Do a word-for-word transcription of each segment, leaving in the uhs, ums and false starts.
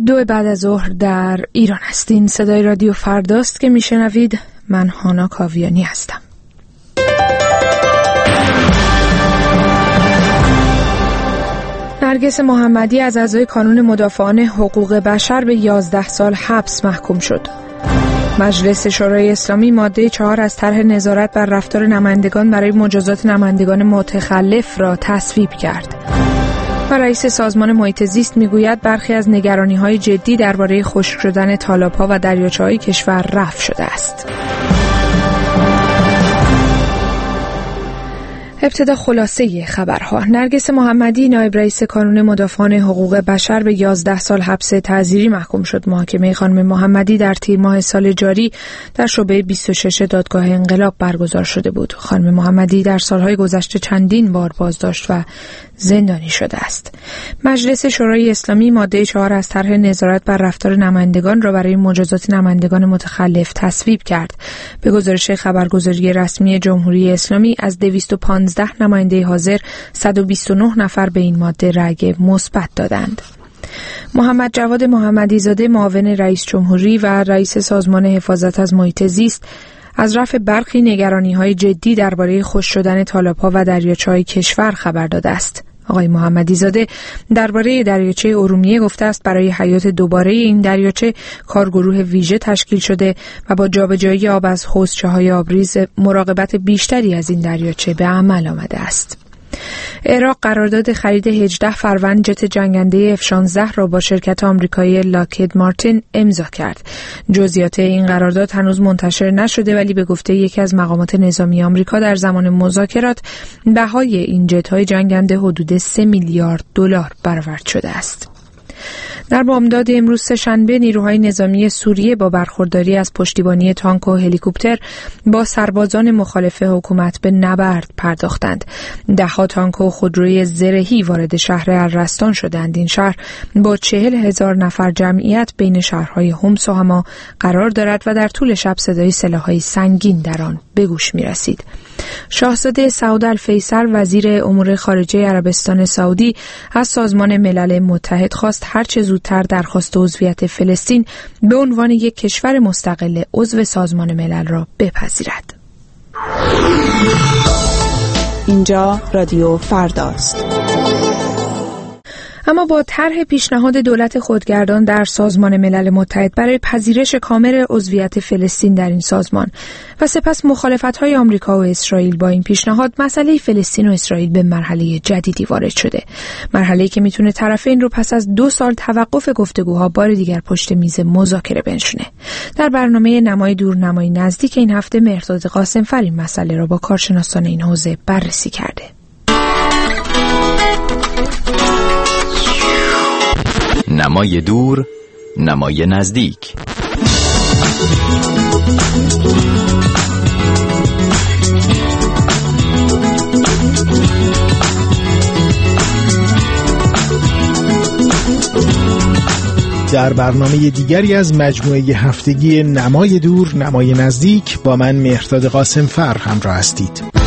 دو بعد از ظهر در ایران هستین. صدای رادیو فرداست که میشنوید. من هانا کاویانی هستم. نرگس محمدی از اعضای کانون مدافعان حقوق بشر به یازده سال حبس محکوم شد. مجلس شورای اسلامی ماده چهار از طرح نظارت بر رفتار نمایندگان برای مجازات نمایندگان متخلف را تصویب کرد. و رئیس سازمان محیط زیست میگوید برخی از نگرانی‌های جدی درباره خشک شدن تالاب‌ها و دریاچه‌های کشور رفع شده است. ابتدا خلاصه خبرها. نرگس محمدی نایب رئیس کانون مدافعان حقوق بشر به یازده سال حبس تعزیری محکوم شد. محاکمه خانم محمدی در تیر ماه سال جاری در شعبه بیست و شش دادگاه انقلاب برگزار شده بود. خانم محمدی در سالهای گذشته چندین بار بازداشت و زندانی شده است. مجلس شورای اسلامی ماده چهار از طرح نظارت بر رفتار نمایندگان را برای مجازات نمایندگان متخلف تصویب کرد. به گزارش خبرگزاری رسمی جمهوری اسلامی از دویست و پانزده نماینده حاضر صد و بیست و نه نفر به این ماده رأی مثبت دادند. محمد جواد محمدی زاده معاون رئیس جمهوری و رئیس سازمان حفاظت از محیط زیست از رفع برخی نگرانی‌های جدی درباره خشک شدن تالاب‌ها و دریاچه‌های کشور خبر داده است. آقای محمدی زاده درباره دریاچه ارومیه گفته است برای حیات دوباره این دریاچه کارگروه ویژه تشکیل شده و با جابجایی آب از حوضچه‌های آبریز مراقبت بیشتری از این دریاچه به عمل آمده است. عراق قرارداد خرید هجده فروند جت جنگنده اف شانزده را با شرکت آمریکایی لاکهید مارتین امضا کرد. جزئیات این قرارداد هنوز منتشر نشده ولی به گفته یکی از مقامات نظامی آمریکا در زمان مذاکرات بهای این جت‌های جنگنده حدود سه میلیارد دلار برآورد شده است. در بامداد امروز سه‌شنبه نیروهای نظامی سوریه با برخورداری از پشتیبانی تانک و هلیکوپتر با سربازان مخالف حکومت به نبرد پرداختند. ده‌ها تانک و خودروی زرهی وارد شهر الرستان شدند. این شهر با چهل هزار نفر جمعیت بین شهرهای حمص و حما قرار دارد و در طول شب صدای سلاح‌های سنگین در آن به گوش می‌رسید. شاهزاده سعود الفیصل وزیر امور خارجه عربستان سعودی از سازمان ملل متحد خواست هرچه زودتر درخواست عضویت فلسطین به عنوان یک کشور مستقل عضو سازمان ملل را بپذیرد. اینجا رادیو فرداست. اما با طرح پیشنهاد دولت خودگردان در سازمان ملل متحد برای پذیرش کامل عضویت فلسطین در این سازمان و سپس مخالفت‌های آمریکا و اسرائیل با این پیشنهاد، مسئله فلسطین و اسرائیل به مرحله جدیدی وارد شده. مرحله‌ای که میتونه طرفین رو پس از دو سال توقف گفتگوها بار دیگر پشت میز مذاکره بنشونه. در برنامه نمای دور نمای نزدیک این هفته مهرداد قاسم‌فر این مسئله را با کارشناسان این حوزه بررسی کرده. نمای دور، نمای نزدیک. در برنامه دیگری از مجموعه هفتگی نمای دور، نمای نزدیک با من مهرداد قاسم‌فر همراه هستید.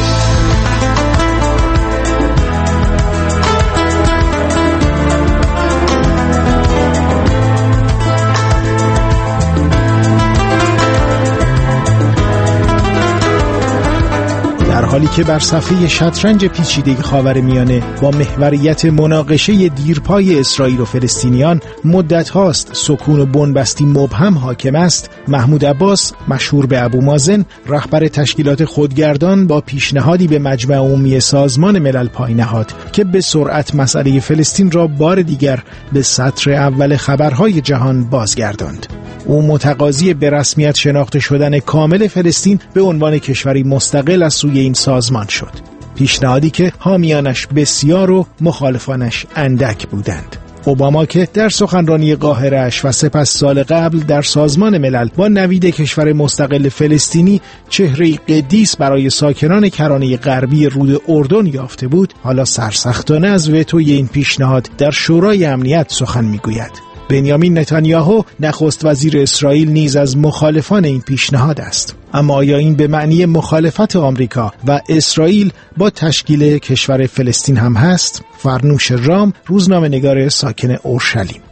در حالی که بر صفحه شطرنج پیچیده خاورمیانه با محوریت مناقشه دیرپای اسرائیل و فلسطینیان مدت هاست سکون و بنبستی مبهم حاکم است، محمود عباس مشهور به ابو مازن رهبر تشکیلات خودگردان با پیشنهادی به مجمع عمومی سازمان ملل پای نهاد که به سرعت مسئله فلسطین را بار دیگر به سطر اول خبرهای جهان بازگرداند. او متقاضی به رسمیت شناخته شدن کامل فلسطین به عنوان کشوری مستقل از سوی این سازمان شد. پیشنهادی که حامیانش بسیار و مخالفانش اندک بودند. اوباما که در سخنرانی قاهره‌اش و سپس سال قبل در سازمان ملل با نوید کشور مستقل فلسطینی چهره قدیس برای ساکنان کرانه غربی رود اردن یافته بود، حالا سرسختانه از وتوی این پیشنهاد در شورای امنیت سخن میگوید. بنیامین نتانیاهو نخست وزیر اسرائیل نیز از مخالفان این پیشنهاد است. اما آیا این به معنی مخالفت آمریکا و اسرائیل با تشکیل کشور فلسطین هم هست؟ فرنوش رام، روزنامه‌نگار ساکن اورشلیم.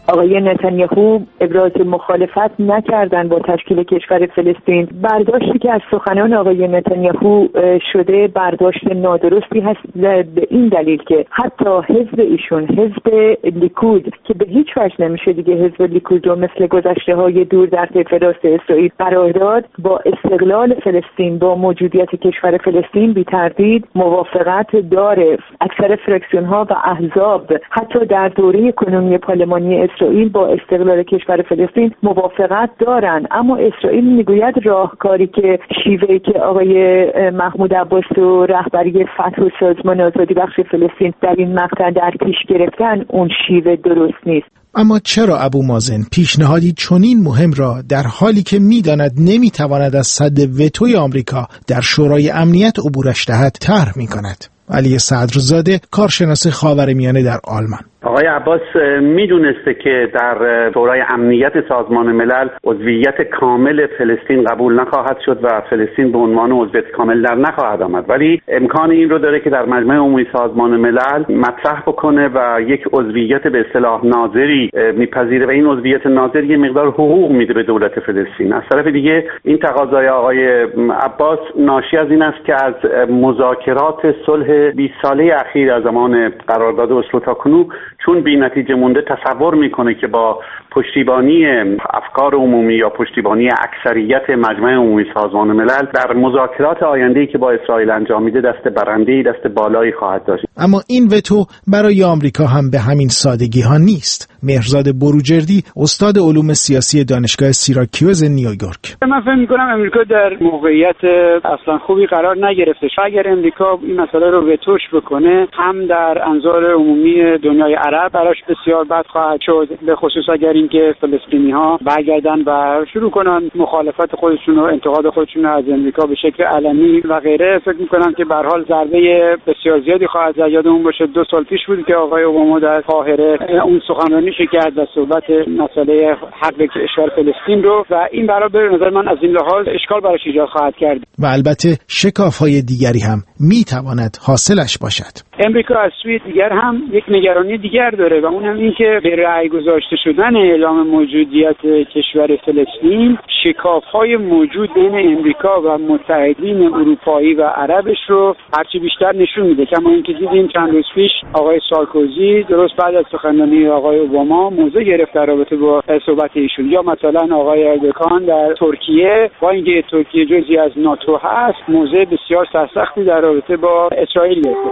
آقای نتانیاهو ابراز مخالفت نکردن با تشکیل کشور فلسطین. برداشتی که از سخنان آقای نتانیاهو شده برداشت نادرستی هست، به این دلیل که حتی حزب ایشون، حزب لیکود که به هیچ وجه نمیشه دیگه حزب لیکود رو مثل گذشته های دور در طیف راست اسرائیل قرار داد، با استقلال فلسطین، با موجودیت کشور فلسطین بی تردید موافقت داره. اکثر فرکسیون ها و احزاب حتی در دوره کنونی پارلمانی اسرائیل با استقلال کشور فلسطین موافقت دارن، اما اسرائیل میگوید راهکاری که شیوهی که آقای محمود عباس و رهبری فتح و سازمان آزادی بخش فلسطین در این مقطع در پیش گرفتن اون شیوه درست نیست. اما چرا ابو مازن پیشنهادی چنین مهم را در حالی که می‌داند نمی‌تواند از سد وتوی آمریکا در شورای امنیت عبورش دهد طرح می‌کند؟ علی صدرزاده، کارشناس خاورمیانه در آلمان: آقای عباس میدونسته که در شورای امنیت سازمان ملل عضویت کامل فلسطین قبول نخواهد شد و فلسطین به عنوان عضویت کامل در نخواهد آمد، ولی امکان این رو داره که در مجمع عمومی سازمان ملل مطرح بکنه و یک عضویت به اصطلاح ناظری میپذیره و این عضویت ناظر یه مقدار حقوق میده به دولت فلسطین. از طرف دیگه این تقاضای آقای عباس ناشی از این است که از مذاکرات صلح بیست ساله اخیر از زمان قرارداد اسلو تا کنون چون بی نتیجه مونده تصور میکنه که با پشتیبانی افکار عمومی یا پشتیبانی اکثریت مجمع عمومی سازمان ملل در مذاکرات آینده‌ای که با اسرائیل انجام میده دست برنده‌ای، دست بالایی خواهد داشت. اما این وتو برای آمریکا هم به همین سادگی ها نیست. مهرزاد بروجردی، استاد علوم سیاسی دانشگاه سیراکیوز نیویورک: من فکر می‌کنم امریکا در موقعیت اصلا خوبی قرار نگرفته. اگر امریکا این مسئله رو وتوش بکنه، هم در انظار عمومی دنیای عرب براش بسیار بد خواهد شد، به خصوص اگر اینکه فلسطینی‌ها برگردن و شروع کنن مخالفت خودشون و انتقاد خودشون از امریکا به شکل علنی و غیره. فکر می‌کنم که به هر حال ضربه بسیار زیادی خواهد زد. یادمون باشه دو سال پیش بود که آقای اوباما در قاهره اون سخنرانیش کرد و صحبت مسئله حق کشور فلسطین رو، و این برای به نظر من از این لحاظ اشکال براش ایجاد خواهد کرد. و البته شکاف‌های دیگری هم می‌تواند حاصلش باشد. امریکا از سوی دیگر هم یک نگرانی دیگر داره و اون هم این که به رأی گذاشته شدن اعلام موجودیت کشور فلسطین شکاف‌های موجود بین امریکا و متحدین اروپایی و عربش رو هرچی بیشتر نشون میده. کما اینکه دیدیم چند روز پیش آقای سارکوزی درست بعد از سخنرانی آقای اوباما موضع گرفت در رابطه با صحبت ایشون، یا مثلا آقای اردوغان در ترکیه با اینکه ترکیه جزئی از ناتو هست موضع بسیار سرسختی در رابطه با اسرائیل گرفت.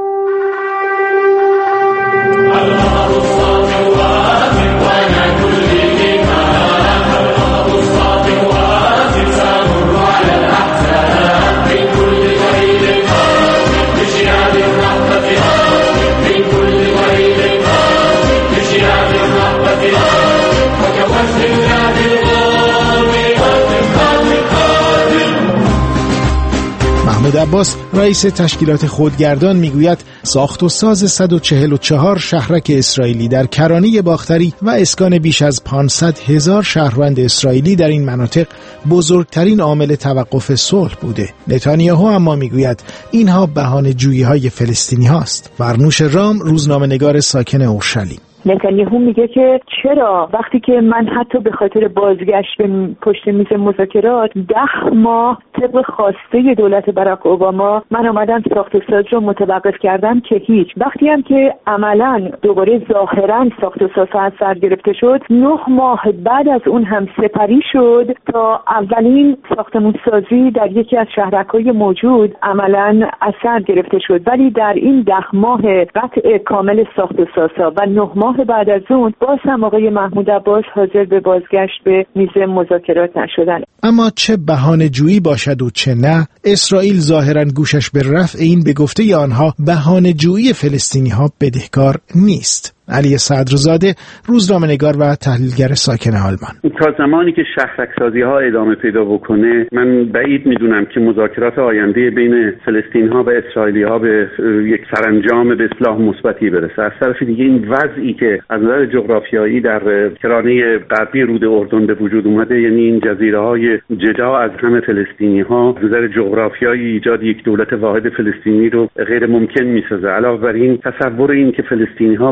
محمود عباس، رئیس تشکیلات خودگردان، میگوید ساخت و ساز صد و چهل و چهار شهرک اسرائیلی در کرانه باختری و اسکان بیش از پانصد هزار شهروند اسرائیلی در این مناطق بزرگترین عامل توقف صلح بوده. نتانیاهو اما میگوید اینها بهانه‌جویی‌های فلسطینی هاست. فرنوش رام، روزنامه‌نگار ساکن اورشلیم: نتانیاهو میگه که چرا وقتی که من حتی به خاطر بازگشت به پشت میز مذاکرات ده ماه طبق خواسته دولت باراک اوباما من آمدم ساخت و ساز رو متوقف کردم که هیچ. وقتی هم که عملاً دوباره ظاهراً ساخت و ساز از سر گرفته شد، نه ماه بعد از اون هم سپری شد تا اولین ساختمون سازی در یکی از شهرک‌های موجود عملاً از سر گرفته شد، ولی در این ده ماه قطع کامل ساخت و سازها و نه ماه بعد از اون باز هم آقای محمود عباس حاضر به بازگشت به میز مذاکرات نشدن. اما چه بهانه‌جویی باشد و چه نه، اسرائیل ظاهراً گوشش به رفع این به گفته آنها بهانه‌جویی فلسطینی‌ها بدهکار نیست. علی صدرزاده، روزنامه‌نگار و تحلیلگر ساکن آلمان: تا زمانی که شهرک‌سازی ها ادامه پیدا بکنه، من بعید میدونم که مذاکرات آینده بین فلسطینی‌ها و اسرائیلی‌ها به یک سرانجام به اصلاح مثبتی برسه. از طرف دیگه این وضعی که از نظر جغرافیایی در کرانه غربی رود اردن به وجود اومده، یعنی این جزیره‌های جدا از همه فلسطینی‌ها، از نظر جغرافیایی ایجاد یک دولت واحد فلسطینی رو غیر ممکن می‌سازه. علاوه بر این تصور این که فلسطینی‌ها حتی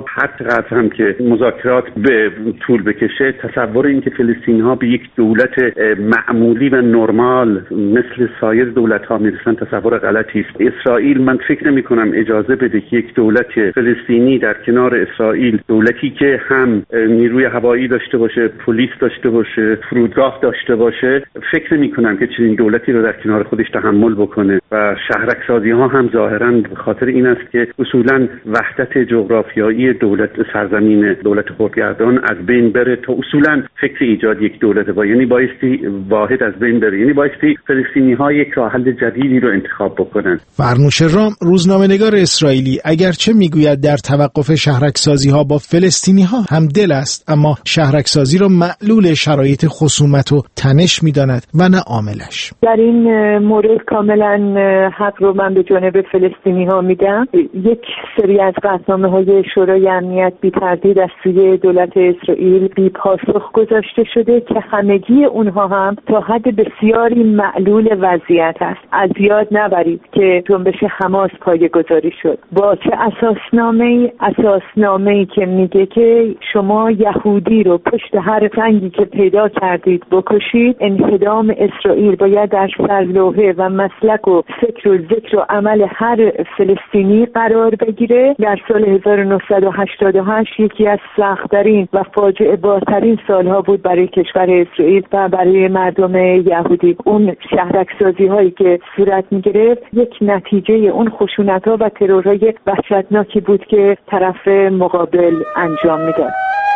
قدر هم که مذاکرات به طول بکشه، تصور این که فلسطینی‌ها به یک دولت معمولی و نرمال مثل سایر دولت‌ها میرسن تصور غلطی است. اسرائیل من فکر نمی‌کنم اجازه بده که یک دولت فلسطینی در کنار اسرائیل، دولتی که هم نیروی هوایی داشته باشه، پلیس داشته باشه، فرودگاه داشته باشه، فکر نمی‌کنم که چنین دولتی رو در کنار خودش تحمل بکنه و شهرک‌سازی‌ها هم ظاهراً به خاطر این است که اصولاً وحدت جغرافیایی دولت سرزمین دولت خودگردان از بین بره تا اصولاً فکر ایجاد یک دولت با یعنی بایستی واحد از بین بره، یعنی بایستی فلسطینی‌ها یک راه حل جدیدی رو انتخاب بکنن. فرنوش رام، روزنامه‌نگار اسرائیلی، اگرچه میگوید در توقف شهرک‌سازی‌ها با فلسطینی‌ها هم دل است، اما شهرک‌سازی را معلول شرایط خصومت و تنش می‌داند و نه عاملش. در این مورد کاملا حق رو من به جانب فلسطینی‌ها میدم. یک سری از قطعنامه‌های شورای امنیت بی تردید از سوی دولت اسرائیل بی پاسخ گذاشته شده که همگی اونها هم تا حد بسیاری معلول وضعیت است. از یاد نبرید که جنبش حماس پایه‌گذاری شد با چه اساسنامه‌ای اساسنامه‌ای که میگه که شما یهودی رو پشت هر جنگی که پیدا کردید بکشید. انهدام اسرائیل باید در سرلوحه و مسلک و فکر و ذکر و عمل هر فلسطینی قرار بگیره. در سال هزار و نهصد و هشتاد و هشت یکی از سخت‌ترین و فاجعه بارترین سالها بود برای کشور اسرائیل و برای مردم یهودی. اون شهرک‌سازی هایی که صورت می‌گرفت یک نتیجه اون خشونت‌ها و ترورهای وحشتناکی بود که طرف مقابل انجام میداد.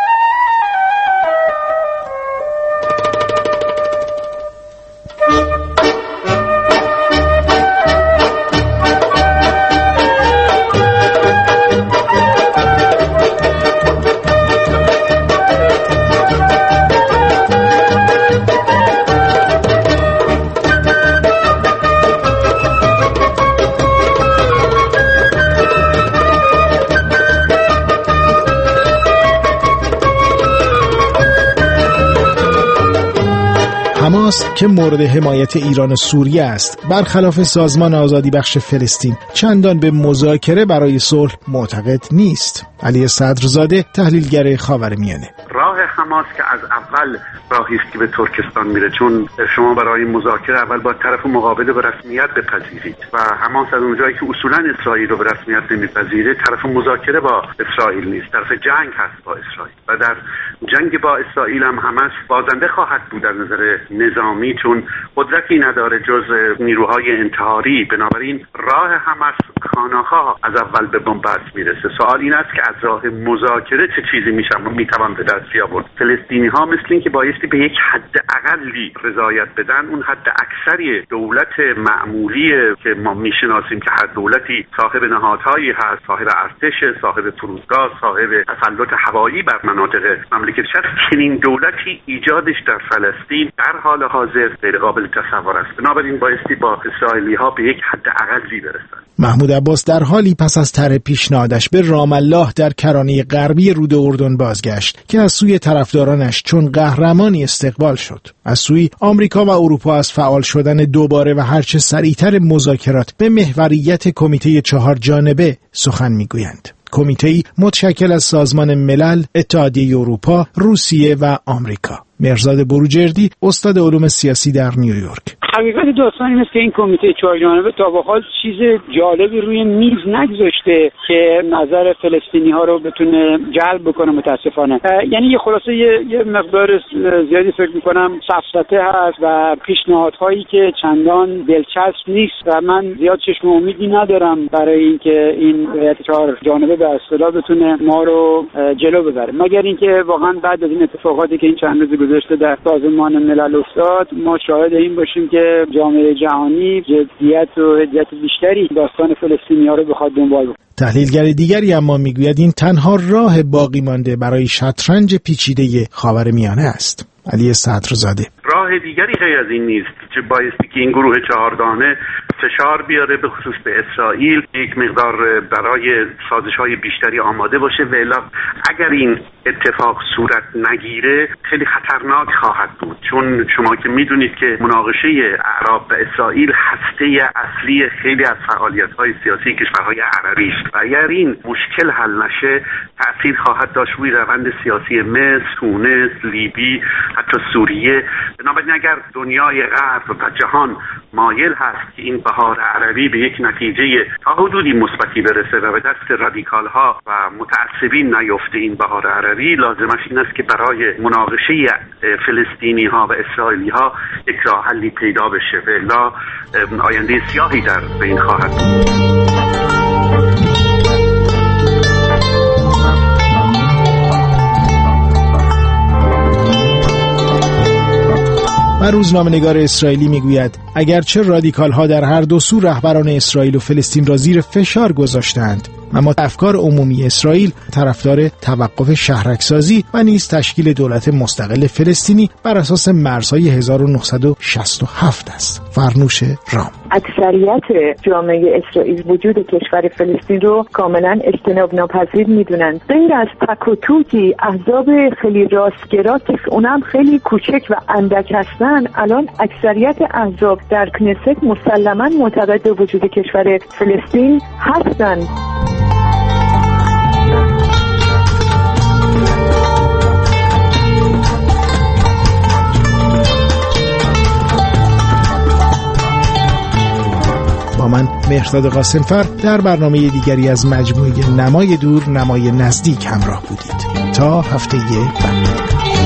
حماس که مورد حمایت ایران و سوریه است، برخلاف سازمان آزادی بخش فلسطین چندان به مذاکره برای صلح معتقد نیست. علی صدرزاده، تحلیلگر خاورمیانه: راه حماس که از اول راهی است که به ترکستان میره، چون شما برای مذاکره اول با طرف مقابل به رسمیت بپذیرید و حماس از اونجایی که اصولا اسرائیل رو به رسمیت نمیپذیره طرف مذاکره با اسرائیل نیست، طرف جنگ هست با اسرائیل و در جنگ با اسرائیل هم حماس بازنده خواهد بود از نظر نظامی، چون قدرتی نداره جز نیروهای انتحاری. بنابراین راه حماس خانه‌ها از اول به بنبست میرسه. سوال این است که از راه مذاکره چه چیزی میشه میتوان به دست آورد. فلسطینی‌ها مثل این که بایستی به یک حد اقلی رضایت بدن، اون حد اکثری دولت معمولی که ما میشناسیم که هر دولتی صاحب نهادهایی هست، صاحب ارتش، صاحب فرودگاه، صاحب تسلط هوایی بر مناطق مملکت شد، چنین دولتی ایجادش در فلسطین در حال حاضر غیر قابل تصور است. بنابراین بایستی با اسرائیلی‌ها به یک حد اقلی برسن. محمود عباس در حالی پس از طرح پیشنهادش به رام الله در کرانه غربی رود اردن بازگشت که از سوی طرفدارانش چون قهرمانی استقبال شد. از سوی آمریکا و اروپا از فعال شدن دوباره و هرچه سریعتر مذاکرات به محوریت کمیته چهار جانبه سخن میگویند. کمیته‌ای متشکل از سازمان ملل، اتحادیه اروپا، روسیه و آمریکا. مرزاد بروجردی، استاد علوم سیاسی در نیویورک: حقیقت داستان این است که این کمیته چهار جانبه تا به حال چیز جالبی روی میز نگذاشته که نظر فلسطینی ها رو بتونه جلب بکنه متاسفانه. یعنی یه خلاصه یه, یه مقدار زیادی فکر میکنم سفسطه هست و پیشنهادهایی که چندان دلچسب نیست و من زیاد چشم امیدی ندارم برای اینکه این هیئت چهار جانبه به اصطلاح بتونه ما رو جلو ببره، مگر اینکه واقعا بعد از این اتفاقاتی که این چند روز گذشته در سازمان ملل افتاد ما شاهد این باشیم که جامعه جهانی جدیت و جدیت بیشتری داستان فلسطینی‌ها رو بخواد دنبال بکنه. تحلیلگر دیگری اما میگوید این تنها راه باقی مانده برای شطرنج پیچیده خاورمیانه است. علی صدرزاده: راه دیگری غیر از این نیست که بایستی که این گروه چهارگانه فشار بیاره به خصوص به اسرائیل، یک مقدار برای سازش‌های بیشتری آماده باشه و الا اگر این اتفاق صورت نگیره خیلی خطرناک خواهد بود، چون شما که میدونید که مناقشه اعراب و اسرائیل هسته اصلی خیلی از فعالیت‌های سیاسی کشورهای عربی است و اگر این مشکل حل نشه تأثیر خواهد داشت روی روند سیاسی مصر، تونس، لیبی، حتی سوریه. بنابراین اگر دنیای غرب و جهان مایل هست که این بهار عربی به یک نتیجه تا حدودی مثبتی برسه و به دست رادیکال‌ها و متعصبین نیفته این بهار عربی، لازمش این است که برای مناقشه فلسطینی‌ها و اسرائیلی‌ها یک راه حلی پیدا بشه و الا آینده سیاهی در بین خواهد بود. و روزنامه‌نگار اسرائیلی میگوید اگرچه رادیکال‌ها در هر دو سو رهبران اسرائیل و فلسطین را زیر فشار گذاشتند، اما افکار عمومی اسرائیل طرفدار توقف شهرک‌سازی و نیز تشکیل دولت مستقل فلسطینی بر اساس مرزهای هزار و نهصد و شصت و هفت است. فرنوش رام: اکثریت جامعه اسرائیل وجود کشور فلسطین رو کاملا اجتناب ناپذیر میدونن. غیر از تک و توکی احزاب خیلی راستگرا که اونم خیلی کوچک و اندک هستن، الان اکثریت احزاب در کنست مسلما معتقد به وجود کشور فلسطین هستند. با من مهرداد قاسمفر در برنامه دیگری از مجموعه نمای دور نمای نزدیک همراه بودید. تا هفته بعد.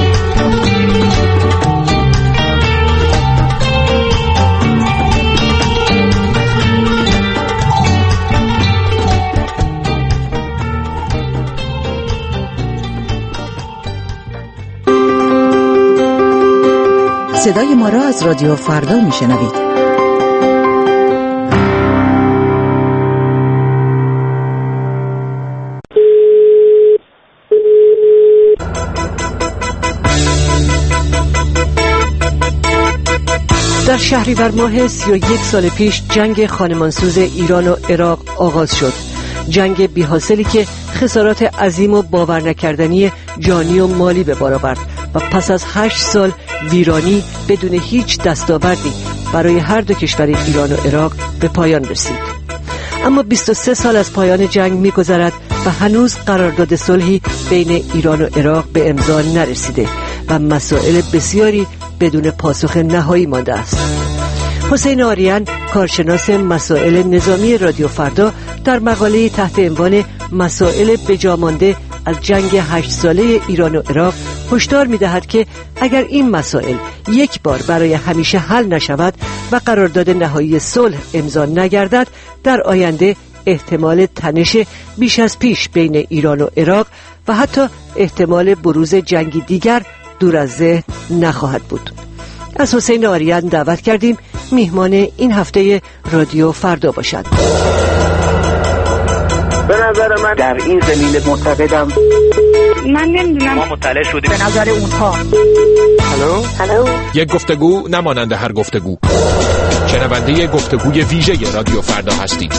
صدای ما را از رادیو فردا میشنوید. در شهریور ماه سی و یک سال پیش جنگ خانمانسوز ایران و عراق آغاز شد. جنگ بی‌حاصلی که خسارات عظیم و باور نکردنی جانی و مالی به بار آورد و پس از هشت سال ویرانی بدون هیچ دستاوردی برای هر دو کشور ایران و عراق به پایان رسید. اما بیست و سه سال از پایان جنگ می‌گذرد و هنوز قرارداد صلحی بین ایران و عراق به امضا نرسیده و مسائل بسیاری بدون پاسخ نهایی مانده است. حسین آریان، کارشناس مسائل نظامی رادیو فردا، در مقاله تحت عنوان مسائل بجامانده از جنگ هشت ساله ایران و عراق هشدار می‌دهد که اگر این مسائل یک بار برای همیشه حل نشود و قرارداد نهایی صلح امضا نگردد، در آینده احتمال تنش بیش از پیش بین ایران و عراق و حتی احتمال بروز جنگی دیگر دور از ذهن نخواهد بود. از حسین آریان دعوت کردیم میهمان این هفته رادیو فردا باشد. به نظر من در این زمینه معتقدم، من نمیدونم، ما مطلع شدیم به نظر اونها. هلو هلو یک گفتگو نمانند هر گفتگو. شنونده گفتگوی ویژه رادیو فردا هستید.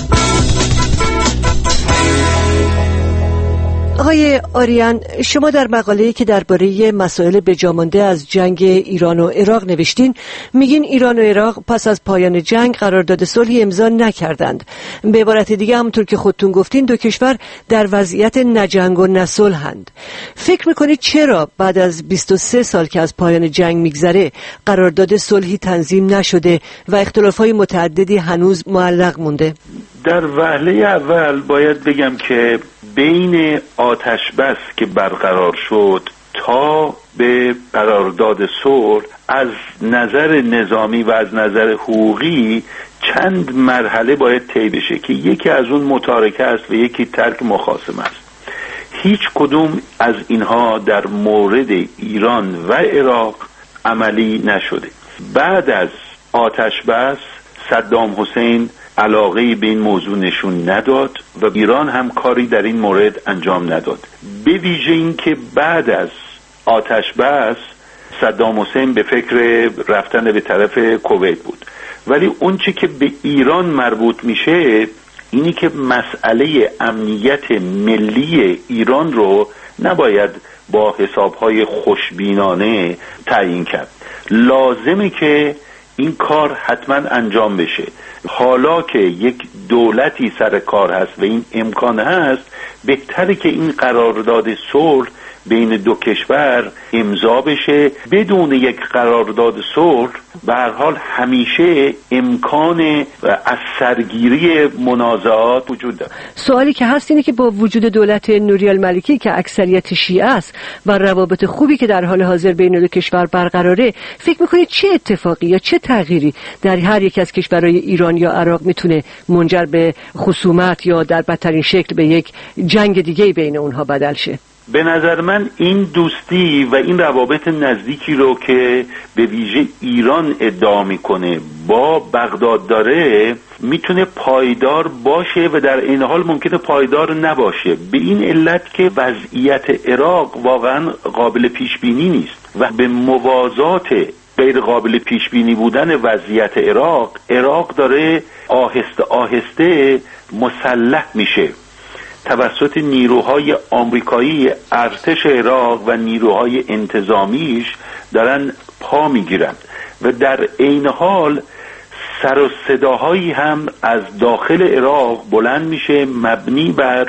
آقای آریان، شما در مقاله‌ای که درباره مسائل بجامانده از جنگ ایران و عراق نوشتین، میگین ایران و عراق پس از پایان جنگ قرارداد صلحی امضا نکردند. به عبارت دیگه همونطور که خودتون گفتین دو کشور در وضعیت نجنگ و نصلحند. فکر میکنید چرا بعد از بیست و سه سال که از پایان جنگ میگذره قرارداد صلحی تنظیم نشده و اختلافات متعددی هنوز معلق مونده؟ در وهله اول باید بگم که بین آتش بس که برقرار شد تا به قرارداد صلح از نظر نظامی و از نظر حقوقی چند مرحله باید طی بشه که یکی از اون متارکه است و یکی ترک مخاصمه است. هیچ کدوم از اینها در مورد ایران و عراق عملی نشده. بعد از آتش بس صدام حسین علاقه‌ای به این موضوع نشون نداد و ایران هم کاری در این مورد انجام نداد. به ویژه این که بعد از آتش بس صدام حسین به فکر رفتن به طرف کویت بود، ولی اون چی که به ایران مربوط میشه اینی که مسئله امنیت ملی ایران رو نباید با حسابهای خوشبینانه تعیین کرد. لازمه که این کار حتما انجام بشه. حالا که یک دولتی سر کار هست و این امکان هست، بهتره که این قرارداد صلح بین دو کشور امضا بشه. بدون یک قرارداد صلح به هر حال همیشه امکان از سرگیری منازعات وجود داره. سوالی که هست اینه که با وجود دولت نوری المالکی که اکثریت شیعه است و روابط خوبی که در حال حاضر بین دو کشور برقراره، فکر میکنید چه اتفاقی یا چه تغییری در هر یک از کشورهای ایران یا عراق میتونه منجر به خصومت یا در بدترین شکل به یک جنگ دیگه بین اونها بدل شه؟ به نظر من این دوستی و این روابط نزدیکی رو که به ویژه ایران ادعا میکنه با بغداد داره میتونه پایدار باشه و در این حال ممکنه پایدار نباشه، به این علت که وضعیت عراق واقعا قابل پیش بینی نیست و به موازات غیر قابل پیش بینی بودن وضعیت عراق، عراق داره آهسته آهسته مسلح میشه توسط نیروهای آمریکایی. ارتش عراق و نیروهای انتظامیش دارن پا میگیرند و در عین حال سر و صداهایی هم از داخل عراق بلند میشه مبنی بر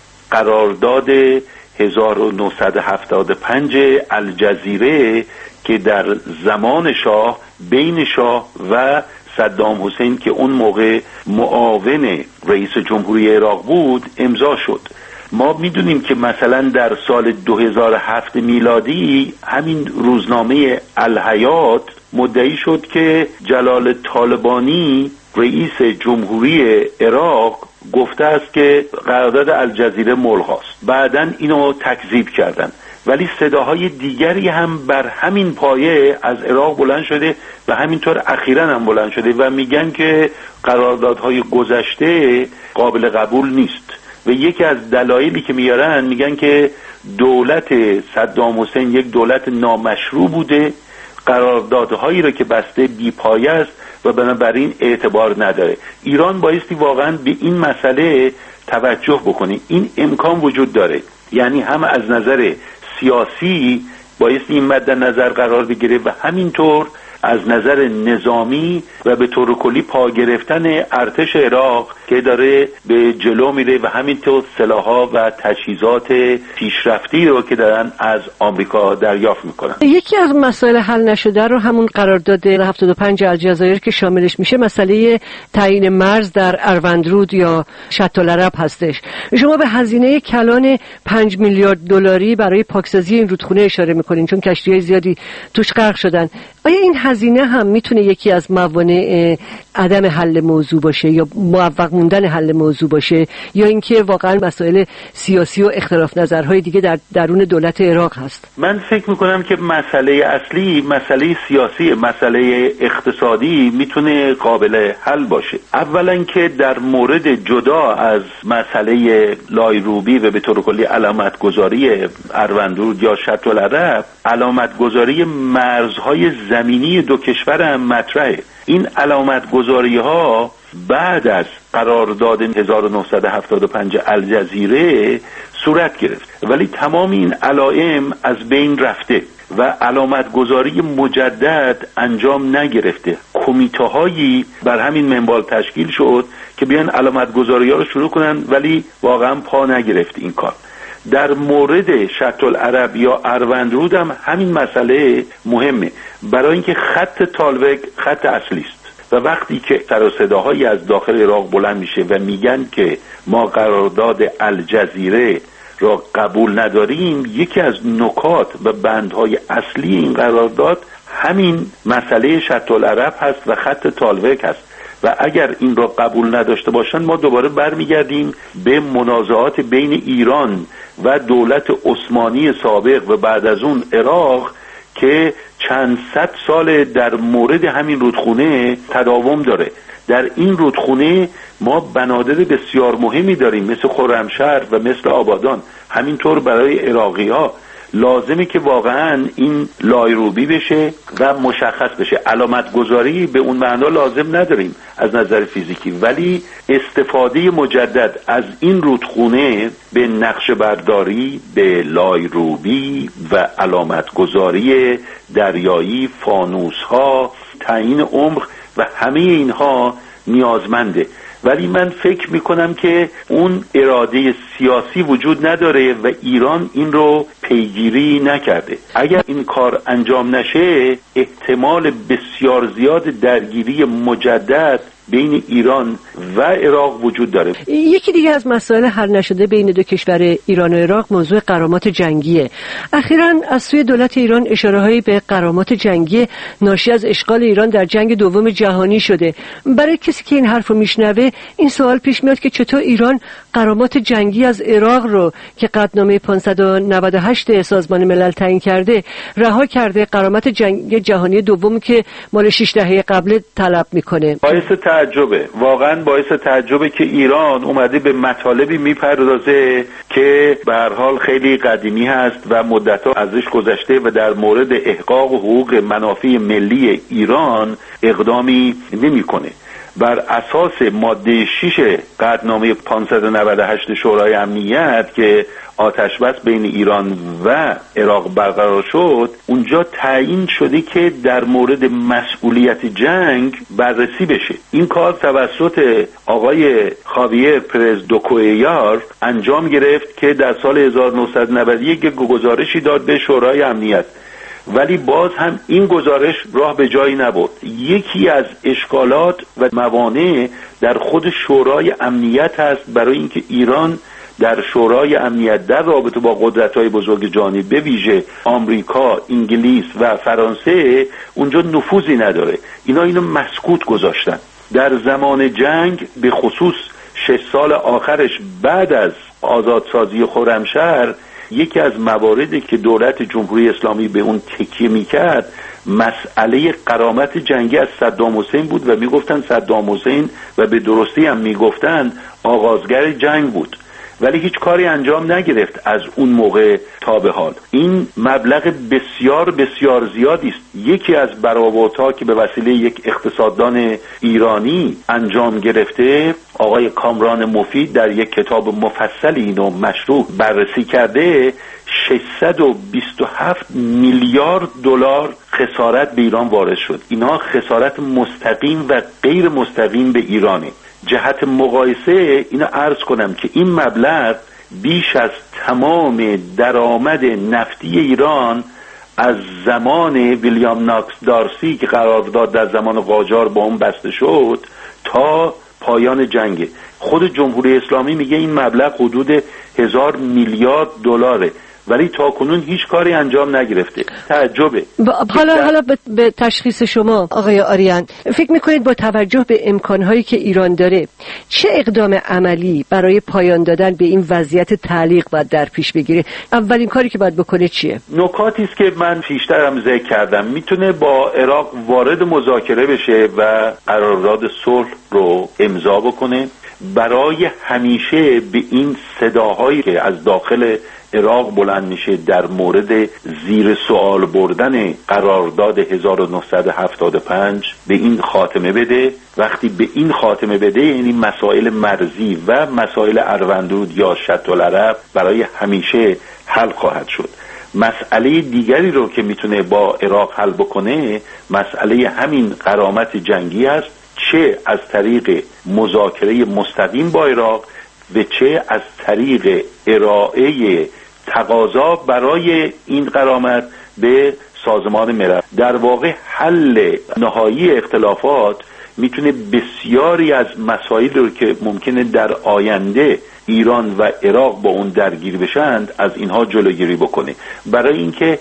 قرارداد هزار و نهصد و هفتاد و پنج الجزیره که در زمان شاه بین شاه و صدام حسین که اون موقع معاون رئیس جمهوری عراق بود امضا شد. ما میدونیم که مثلا در سال دو هزار و هفت میلادی همین روزنامه الحیات مدعی شد که جلال طالبانی رئیس جمهوری عراق گفته است که قرارداد الجزیره ملغاست. بعداً اینو تکذیب کردن، ولی صداهای دیگری هم بر همین پایه از عراق بلند شده و همینطور اخیراً هم بلند شده و میگن که قراردادهای گذشته قابل قبول نیست و یکی از دلایلی که میارن میگن که دولت صدام حسین یک دولت نامشروع بوده، قراردادهایی رو که بسته بی‌پایه است و بنابراین اعتبار نداره. ایران بایستی واقعاً به این مسئله توجه بکنه. این امکان وجود داره، یعنی هم از نظر سیاسی بایستی این مد نظر قرار بگیره و همینطور از نظر نظامی و به طور کلی پا گرفتن ارتش عراق که داره به جلو میره و همینطور سلاح‌ها و تجهیزات پیشرفتی رو که دارن از آمریکا دریافت میکنن. یکی از مسائل حل نشده رو همون قرارداد هفتاد و پنج الجزایر که شاملش میشه مسئله تعیین مرز در اروندرود یا شط العرب هستش. شما به هزینه کلان پنج میلیارد دلاری برای پاکسازی این رودخونه اشاره میکنین چون کشتی‌های زیادی توش غرق شدن. آیا این هزینه هم میتونه یکی از موانع عدم حل موضوع باشه یا موفق موندن حل موضوع باشه، یا اینکه واقعا مسائل سیاسی و اختلاف نظرهای دیگه در درون دولت عراق هست؟ من فکر میکنم که مسئله اصلی مسئله سیاسی، مسئله اقتصادی میتونه قابل حل باشه. اولا که در مورد جدا از مسئله لایروبی و به طور کلی علامت گذاری اروندرود یا شط العرب، علامت گذاری مرزهای زمینی دو کشور هم مطرحه. این علامت گذاری ها بعد از قرارداد هزار و نهصد و هفتاد و پنج الجزیره صورت گرفت، ولی تمام این علائم از بین رفته و علامت گذاری مجدد انجام نگرفته. کمیته هایی بر همین منوال تشکیل شد که بیان علامت گذاری ها رو شروع کنن، ولی واقعا پا نگرفت این کار. در مورد شط العرب یا اروندرود هم همین مسئله مهمه، برای اینکه خط تالوک خط اصلی است و وقتی که سر و صداهایی از داخل عراق بلند میشه و میگن که ما قرارداد الجزیره را قبول نداریم، یکی از نکات و بندهای اصلی این قرارداد همین مسئله شط العرب هست و خط تالوک هست و اگر این را قبول نداشته باشند ما دوباره برمیگردیم به منازعات بین ایران و دولت عثمانی سابق و بعد از اون عراق که چند صد سال در مورد همین رودخونه تداوم داره. در این رودخونه ما بنادر بسیار مهمی داریم مثل خرمشهر و مثل آبادان، همینطور برای عراقی ها لازمه که واقعا این لایروبی بشه و مشخص بشه. علامت گذاری به اون معنا لازم نداریم از نظر فیزیکی، ولی استفاده مجدد از این رودخونه به نقشه برداری، به لایروبی و علامت گذاری دریایی، فانوس ها، تعیین عمق و همه اینها نیازمنده. ولی من فکر میکنم که اون اراده سیاسی وجود نداره و ایران این رو پیگیری نکرده. اگر این کار انجام نشه احتمال بسیار زیاد درگیری مجدد بین ایران و عراق وجود داره. یکی دیگه از مسائل حل نشده بین دو کشور ایران و عراق موضوع غرامات جنگیه. اخیراً از سوی دولت ایران اشاره‌هایی به غرامات جنگی ناشی از اشغال ایران در جنگ دوم جهانی شده. برای کسی که این حرفو میشنوه این سوال پیش میاد که چطور ایران غرامات جنگی از عراق رو که قطعنامه پانصد و نود و هشت سازمان ملل تعیین کرده رها کرده، غرامات جنگ جهانی دوم که مال شش دهه قبل طلب میکنه. باعث تعجبه، واقعا باعث تعجبه که ایران اومده به مطالبی میپردازه که به هر حال خیلی قدیمی هست و مدت‌ها ازش گذشته و در مورد احقاق حقوق منافع ملی ایران اقدامی نمیکنه. بر اساس ماده شش قطعنامه پانصد و نود و هشت شورای امنیت که آتش بس بین ایران و عراق برقرار شد، اونجا تعیین شده که در مورد مسئولیت جنگ بررسی بشه. این کار توسط آقای خاویر پرز دو کویار انجام گرفت که در سال هزار و نهصد و نود و یک گزارشی داد به شورای امنیت، ولی باز هم این گزارش راه به جایی نبرد. یکی از اشکالات و موانع در خود شورای امنیت هست برای اینکه ایران در شورای امنیت در رابطه با قدرت‌های بزرگ جهانی به ویژه آمریکا، انگلیس و فرانسه اونجا نفوذی نداره. اینا اینو مسکوت گذاشتن. در زمان جنگ به خصوص شش سال آخرش بعد از آزادسازی خرمشهر یکی از مواردی که دولت جمهوری اسلامی به اون تکیه میکرد مسئله غرامت جنگی از صدام حسین بود و میگفتن صدام حسین و به درستی هم میگفتن آغازگر جنگ بود، ولی هیچ کاری انجام نگرفت از اون موقع تا به حال. این مبلغ بسیار بسیار زیادی است. یکی از برآوردها که به وسیله یک اقتصاددان ایرانی انجام گرفته، آقای کامران مفید در یک کتاب مفصل اینو مشروح بررسی کرده، ششصد و بیست و هفت میلیارد دلار خسارت به ایران وارد شد. اینها خسارت مستقیم و غیر مستقیم به ایرانه. جهت مقایسه اینو عرض کنم که این مبلغ بیش از تمام درآمد نفتی ایران از زمان ویلیام ناکس دارسی که قرارداد در زمان قاجار با اون بسته شد تا پایان جنگ. خود جمهوری اسلامی میگه این مبلغ حدود هزار میلیارد دلاره، ولی تا کنون هیچ کاری انجام نگرفته. تعجبه. حالا حالا به تشخیص شما آقای آریان، فکر میکنید با توجه به امکانهایی که ایران داره چه اقدام عملی برای پایان دادن به این وضعیت تعلیق باید در پیش بگیره؟ اولین کاری که باید بکنه چیه؟ نکاتی است که من پیشترم ذکر کردم. میتونه با عراق وارد مذاکره بشه و قرارداد صلح رو امضا بکنه. برای همیشه به این صداهایی که از داخل عراق بلند میشه در مورد زیر سوال بردن قرارداد هزار و نهصد و هفتاد و پنج به این خاتمه بده. وقتی به این خاتمه بده یعنی مسائل مرزی و مسائل اروندرود یا شط العرب برای همیشه حل خواهد شد. مسئله دیگری رو که میتونه با عراق حل بکنه مسئله همین غرامت جنگی است، چه از طریق مذاکره مستقیم با عراق و چه از طریق ارائه تقاضا برای این غرامت به سازمان ملل. در واقع حل نهایی اختلافات میتونه بسیاری از مسائل رو که ممکنه در آینده ایران و عراق با اون درگیر بشند از اینها جلوگیری بکنه. برای اینکه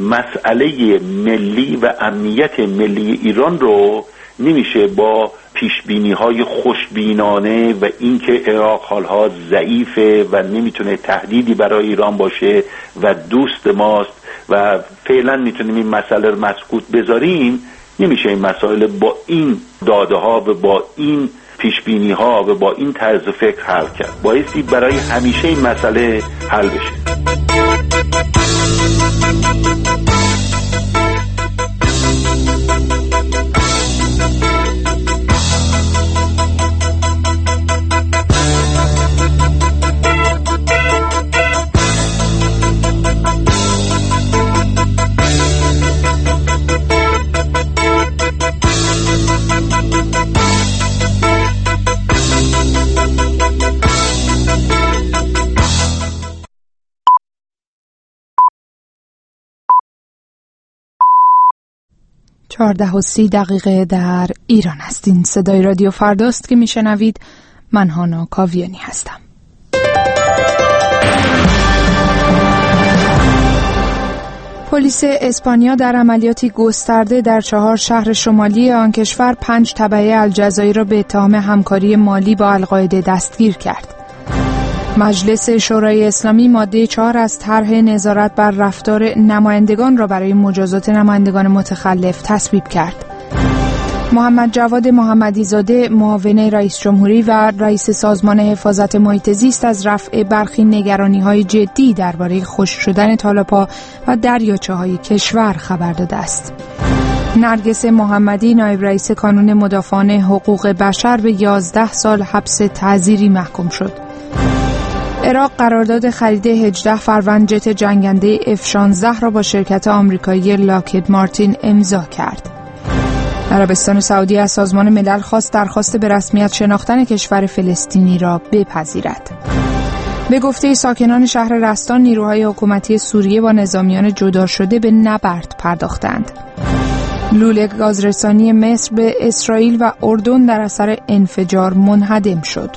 مسئله ملی و امنیت ملی ایران رو نمیشه با پیشبینی های خوشبینانه و اینکه عراق حالها ضعیفه و نمیتونه تهدیدی برای ایران باشه و دوست ماست و فعلا میتونیم این مسئله رو مسکوت بذاریم، نمیشه این مسائل با این داده ها و با این پیشبینی ها و با این طرز فکر حل کرد. بایستی برای همیشه این مسئله حل بشه. چهارده و سی دقیقه در ایران هستین. صدای رادیو فرداست که میشنوید. من هانا کاویانی هستم. پلیس اسپانیا در عملیاتی گسترده در چهار شهر شمالی آن کشور پنج تبعه الجزایر را به اتهام همکاری مالی با القاعده دستگیر کرد. مجلس شورای اسلامی ماده چهار از طرح نظارت بر رفتار نمایندگان را برای مجازات نمایندگان متخلف تصویب کرد. محمد جواد محمدی زاده معاون رئیس جمهوری و رئیس سازمان حفاظت محیط زیست از رفع برخی نگرانی‌های جدی درباره خشک شدن تالاب‌ها و دریاچه‌های کشور خبر داده است. نرگس محمدی نایب رئیس کانون مدافعان حقوق بشر به یازده سال حبس تعزیری محکوم شد. عراق قرارداد خرید هجده فروند جت جنگنده اف شانزده را با شرکت آمریکایی لاکهید مارتین امضا کرد. عربستان سعودی از سازمان ملل خواست درخواست به رسمیت شناختن کشور فلسطینی را بپذیرد. به گفته ساکنان شهر رستان، نیروهای حکومتی سوریه با نظامیان جدا شده به نبرد پرداختند. لوله گازرسانی مصر به اسرائیل و اردن در اثر انفجار منهدم شد.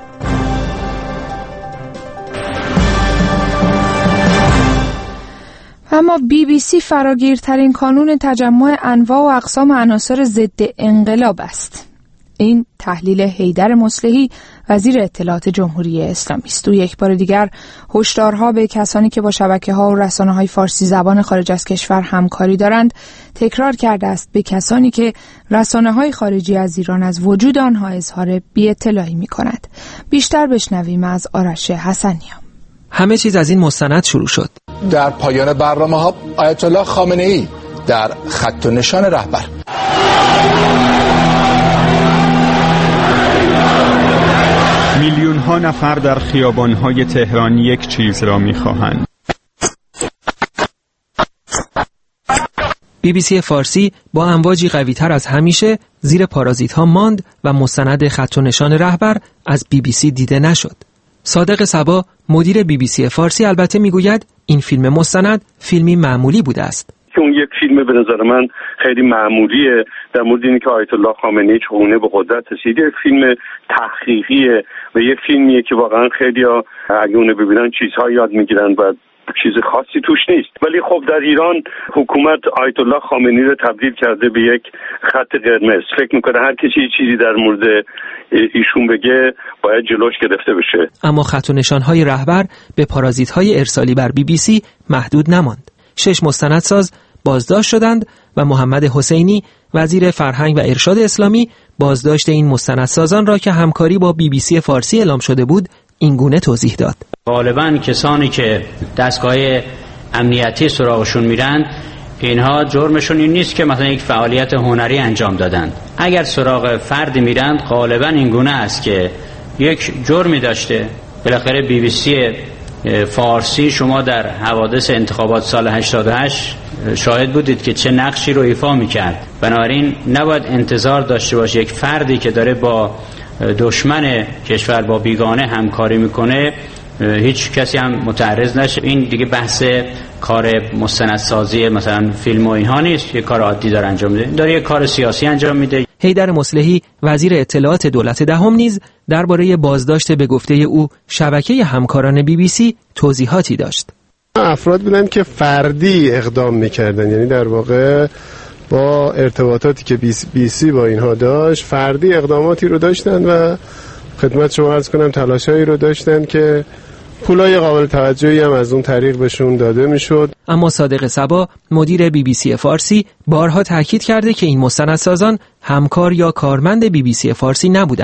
اما بی بی سی فراگیرترین کانون تجمع انواع و اقسام عناصر ضد انقلاب است. این تحلیل حیدر مصلحی وزیر اطلاعات جمهوری اسلامی است. او یک بار دیگر هشدارها به کسانی که با شبکه‌ها و رسانه‌های فارسی زبان خارج از کشور همکاری دارند تکرار کرده است به کسانی که رسانه‌های خارجی از ایران از وجود آنها اظهار بی‌اطلاعی می‌کند. بیشتر بشنویم از آرش حسنیان. همه چیز از این مستند شروع شد. در پایان برنامه‌ها آیت الله خامنه‌ای در خط و نشان رهبر. میلیون ها نفر در خیابان‌های تهران یک چیز را می‌خواهند. بی بی سی فارسی با امواجی قوی‌تر از همیشه زیر پارازیت‌ها ماند و مستند خط و نشان رهبر از بی بی سی دیده نشد. صادق صبا مدیر بی بی سی فارسی البته میگوید این فیلم مستند فیلمی معمولی بوده است. اون یک فیلم به نظر من خیلی معمولیه در مورد اینکه آیت الله خامنه‌ای چگونه به قدرت رسید. یک فیلم تحقیقیه و یک فیلمیه که واقعا خیلی‌ها اگه اونو ببینن چیزها یاد میگیرن و چیز خاصی توش نیست. ولی خب در ایران حکومت آیت الله خامنه‌ای رو تبدیل کرده به یک خط قرمز. فکر میکنه هر کسی چیزی در مورد ایشون بگه باید جلوش گرفته بشه. اما خط و نشان‌های رهبر به پارازیت‌های ارسالی بر بی بی سی محدود نماند. شش مستندساز بازداشت شدند و محمد حسینی وزیر فرهنگ و ارشاد اسلامی بازداشت این مستندسازان را که همکاری با بی بی سی فارسی اعلام شده بود این گونه توضیح داد. غالباً کسانی که دستگاه امنیتی سراغشون میرن اینها جرمشون این نیست که مثلا یک فعالیت هنری انجام دادن. اگر سراغ فردی میرن غالباً این گونه است که یک جرمی داشته. بالاخره بی بی سی فارسی شما در حوادث انتخابات سال هشتاد و هشت شاهد بودید که چه نقشی رو ایفا میکرد. بنابراین نباید انتظار داشته باشه یک فردی که داره با دشمن کشور با بیگانه همکاری میکنه هیچ کسی هم متعرض نشه. این دیگه بحث کار مستندسازی مثلا فیلم و اینها نیست، یه کار عادی داره انجام میده، داره یه کار سیاسی انجام میده. حیدر مصلحی وزیر اطلاعات دولت دهم نیز درباره بازداشت به گفته او شبکه همکاران بی بی سی توضیحاتی داشت. افراد بودن که فردی اقدام میکردن، یعنی در واقع با ارتباطاتی که بی بی سی با اینها داشت فردی اقداماتی رو داشتن و خدمت شما عرض کنم تلاشایی رو داشتن که پولای قابل توجهی هم از اون طریق بهشون داده میشد. اما صادق صبا مدیر بی بی سی فارسی بارها تاکید کرده که این مستندسازان همکار یا کارمند بی بی سی فارسی نبودند.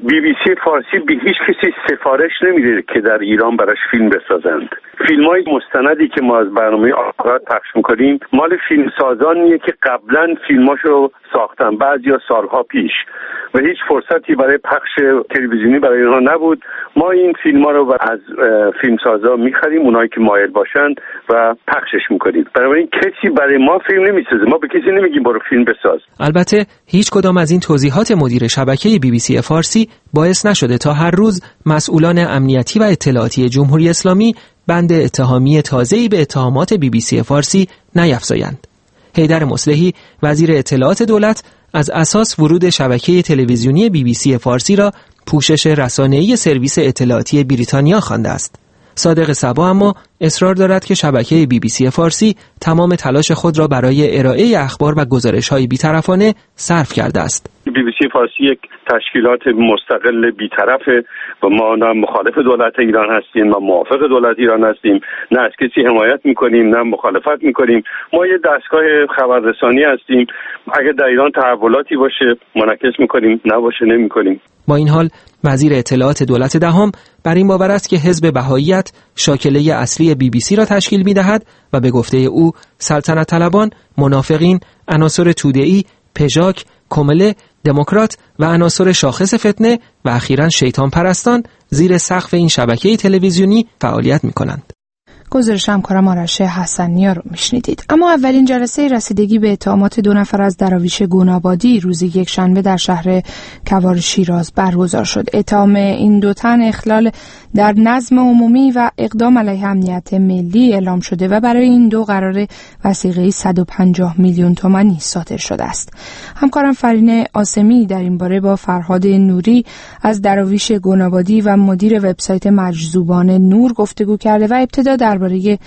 بی بی سی فارسی به هیچ کسی سفارش نمیده که در ایران براش فیلم بسازند. فیلم‌های مستندی که ما از برنامه آزاد پخش می‌کنیم مال فیلمسازانیه که قبلا فیلماشو ساختن، بعضیا سالها پیش، و هیچ فرصتی برای پخش تلویزیونی برای اینها نبود. ما این فیلم‌ها رو از فیلمسازا می‌خریم، اونایی که مایل باشند، و پخشش می‌کنیم. بنابراین کسی برای ما فیلم نمی‌سازه. ما به کسی نمیگیم برو فیلم بساز. البته هیچ کدام از این توضیحات مدیر شبکه بی بی سی فارسی باعث نشده تا هر روز مسئولان امنیتی و اطلاعاتی جمهوری اسلامی بند اتهامی تازه‌ای به اتهامات بی بی سی فارسی نیفزایند. حیدر مصلحی وزیر اطلاعات دولت از اساس ورود شبکه تلویزیونی بی بی سی فارسی را پوشش رسانه‌ای سرویس اطلاعاتی بریتانیا خوانده است. صادق صبا اما اصرار دارد که شبکه بی بی سی فارسی تمام تلاش خود را برای ارائه اخبار و گزارش‌های بی‌طرفانه صرف کرده است. بی بی سی فارسی یک تشکیلات مستقل بی‌طرفه و ما نه مخالف دولت ایران هستیم نه موافق دولت ایران هستیم، نه از کسی حمایت می‌کنیم نه مخالفت می‌کنیم. ما یه دستگاه خبررسانی هستیم. اگه در ایران تحولاتی باشه منعکس می‌کنیم، نباشه نمی‌کنیم. با این حال وزیر اطلاعات دولت دهم بر این باور است که حزب بهاییت شاکله اصلی بی بی سی را تشکیل می‌دهد و به گفته او سلطنت طلبان، منافقین، عناصر توده‌ای، پژاک، کمله، دموکرات و عناصر شاخص فتنه و اخیراً شیطان پرستان زیر سقف این شبکه تلویزیونی فعالیت می‌کنند. گزارش همکارم آرش حسنیا رو میشنیدید. اما اولین جلسه رسیدگی به اتهامات دو نفر از دراویش گونابادی روز یک شنبه در شهر کوار شیراز برگزار شد. اتهام این دو تن اخلال در نظم عمومی و اقدام علیه امنیت ملی اعلام شده و برای این دو قرار وثیقه صد و پنجاه میلیون تومانی صادر شده است. همکارم فرین آسمی در این باره با فرهاد نوری از دراویش گونابادی و مدیر وبسایت مجذوبان نور گفتگو کرده و ابتدا درباره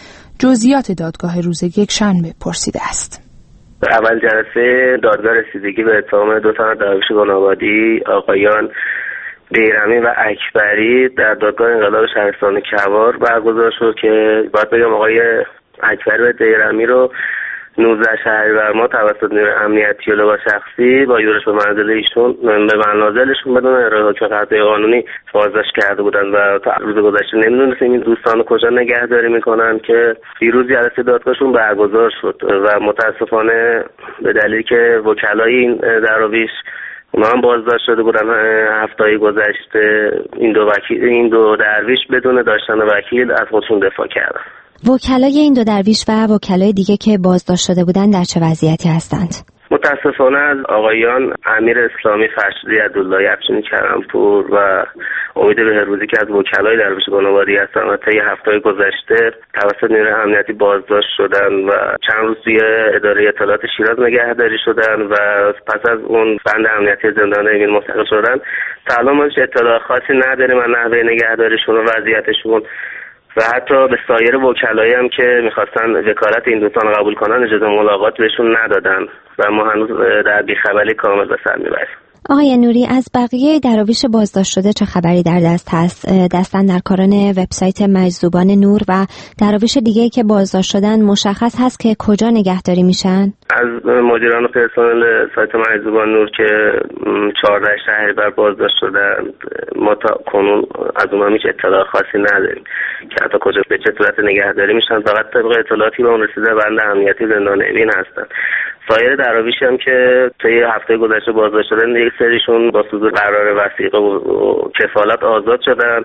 جزئیات دادگاه روز یک شنبه پرسیده است. اول جلسه دادگاه رسیدگی به اتهام دو تن دراویش گونابادی آقایان دیرمی و اکبری در دادگاه انقلاب شهرستان کوار برگزار شد که باید بگم آقای اکبری و دیرمی رو نوزده شهریور ماه توسط نیروی امنیتی و لباس شخصی با یورش به منزل ایشون به منازلشون بدون ارائه حکم قطعی قانونی بازداشت کرده بودن و تا روز گذشته نمیدونستیم این دوستان کجا نگهداری میکنن که دیروز جلسه دادگاهشون برگزار شد و متاسفانه به دلیلی که وکلای این دراویش اونا هم بازداشت شده بودن هفته‌ای گذشته، این دو وکیل این دو درویش بدون داشتن وکیل از خودشون دفاع کردن. وکلای این دو درویش و وکلای دیگه که بازداشت شده بودن در چه وضعیتی هستند؟ متاسفانه از آقایان امیر اسلامی فرشیدی عبدالله افشینی کرمپور و امید بهروزی که از وکلای درویش گونابادی هستن و طی هفته‌های گذشته توسط نیروی امنیتی بازداشت شدن و چند روز توی اداره اطلاعات شیراز نگهداری شدن و پس از اون بند امنیتی زندان اوین مستقل شدن. تا الان ما اطلاع خاصی نداریم از نحوه نگهداریشون و وضعیتشون و حتی به سایر وکلایی هم که میخواستن وکالت این دوستان قبول کنن اجازه ملاقات بهشون ندادن و ما هنوز در بیخبری کامل به سر میبریم. آقای نوری، از بقیه دراویش بازداشت شده چه خبری در دست هست؟ دستاندرکاران وبسایت مجذوبان نور و دراویش دیگه‌ای که بازداشت شدن مشخص هست که کجا نگهداری میشن؟ از مدیران و پرسنل سایت مجذوبان نور که چهارده شهریور بازداشت شدن ما تا کنون از اونها هیچ اطلاع خاصی نداریم که حتی کجا به چه صورت نگهداری میشن. فقط طبق اطلاعاتی به اون رسیده بند امنیتی زندان اوین هستن. سایر دراویشی هم که طی هفته گذشته بازداشت شدن یک سریشون با صدور قرار وثیقه و کفالت آزاد شدن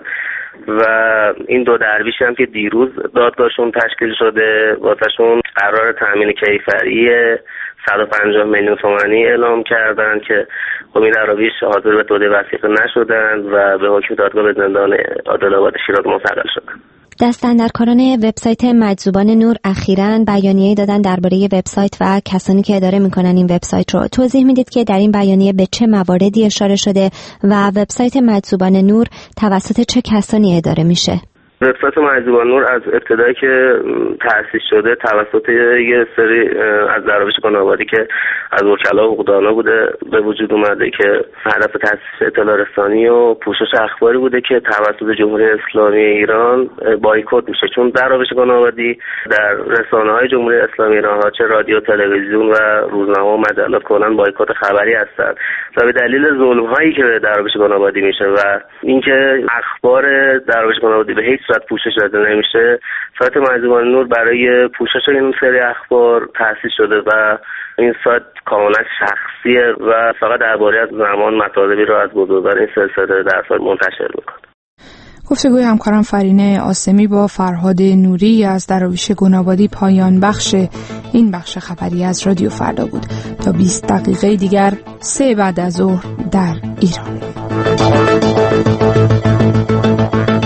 و این دو درویشی هم که دیروز دادگاهشون تشکیل شده واسهشون قرار تامین کیفری صد و پنجاه میلیون تومانی اعلام کردن که خب این دراویش حاضر به توده وثیقه نشدن و به حکم دادگاه به زندان عادل‌آباد شیراز منتقل شدن. دستاندرکاران وبسایت مجذوبان نور اخیراً بیانیه‌ای دادن درباره وبسایت و کسانی که اداره می‌کنن این وبسایت رو. توضیح میدید که در این بیانیه به چه مواردی اشاره شده و وبسایت مجذوبان نور توسط چه کسانی اداره میشه؟ وبسایت مجذوبان نور از ابتدایی که تأسیس شده توسط یه سری از دراویش گنابادی که از وکلا و حقوقدانا بوده به وجود اومده که هدف تأسیس اطلاع رسانی و پوشش اخباری بوده که توسط جمهوری اسلامی ایران بایکوت میشه، چون دراویش گنابادی در رسانه‌های جمهوری اسلامی ایران ها چه رادیو، تلویزیون و روزنامه و مجلات کلا بایکوت خبری هستند و به دلیل ظلم‌هایی که به دراویش گنابادی میشه و اینکه اخبار دراویش گنابادی به هیچ صورت پوشش داده نمیشه، سایت مجذوبان نور برای پوشش این سری اخبار تأسیس شده و این سایت کاملا شخصیه و فقط درباره از زمان مطالبی رو از بزرگان این سلسله در سایت منتشر میکنه. گفتگوی همکارم فرینه آسمی با فرهاد نوری از دراویش گنابادی پایان بخش این بخش خبری از رادیو فردا بود. تا بیست دقیقه دیگر سه بعد از ظهر در ایران.